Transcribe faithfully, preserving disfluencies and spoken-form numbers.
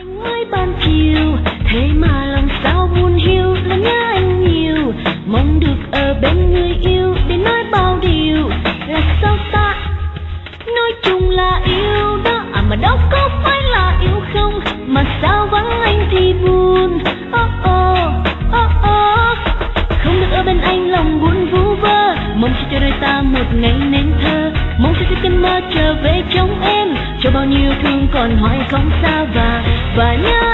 mới ban chiều, thế mà lòng sao buồn hiu là nhớ anh nhiều, mong được ở bên người yêu để nói bao điều là sao ta. Nói chung là yêu đó, à mà đâu có phải là yêu không, mà sao vắng anh thì buồn. Oh oh, oh oh. Không được ở bên anh lòng buồn vu vơ, mong chỉ cho đời ta một ngày nên thơ, mong sẽ thấy cơn mơ trở về trong em, cho bao nhiêu thương còn hoài không xa và và nhớ